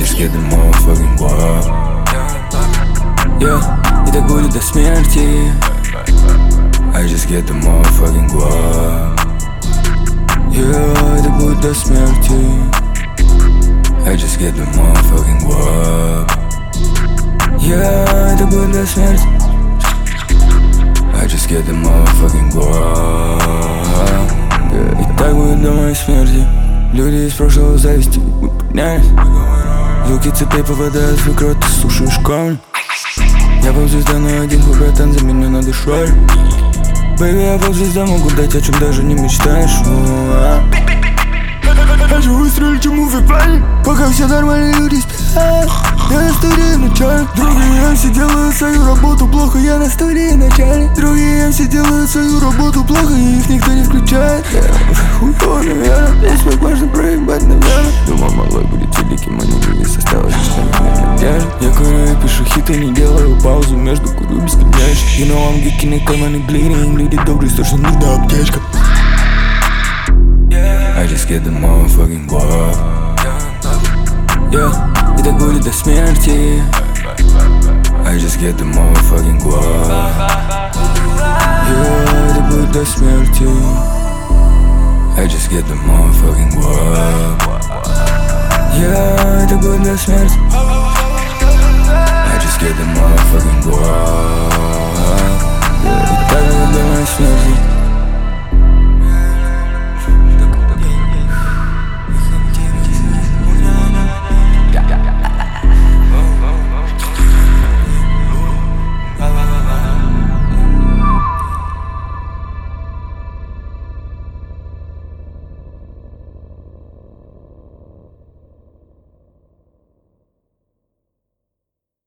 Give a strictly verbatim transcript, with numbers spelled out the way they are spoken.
just get the motherfucking guap. Yeah, и так будет до смерти. I just get the motherfucking guap. Yeah, это будет до смерти. I just get the motherfucking guap. Yeah, это будет до смерти. I just get the motherfucking guap. Yeah, и так будет до моей смерти. Люди из прошлого зависти, мы поднялись. Звуки цепей попадают в микро, ты слушаешь камень. Я поп-звезда, но один хуй, братан, за меня надо шарь. Бэйби, я поп-звезда, могу дать, о чем даже не мечтаешь. Хочу выстрелить ему в экране, пока все нормальные люди спят. Я на студии начальник. Другие эм си делают свою работу плохо, я на студии начальник. Другие эм си делают свою работу плохо, и их никто не включает. Хуёво, наверное, здесь как можно проебать, наверное. Думал, малой будет великим, а не вывез, осталось лишь на надежда. Я курю и пишу хиты, не делаю паузу между курю бесконечно. You know I'm geeking, и карманы bleeding. Люди добрые, точно нужна аптечка. I just get the motherfucking guap. Yeah, и так будет до смерти. I just get the motherfucking guap. Yeah, это будет до смерти. I just get the motherfucking guap. Yeah, это будет до смерти. I just get the motherfucking guap. Yeah, и так будет до моей смерти.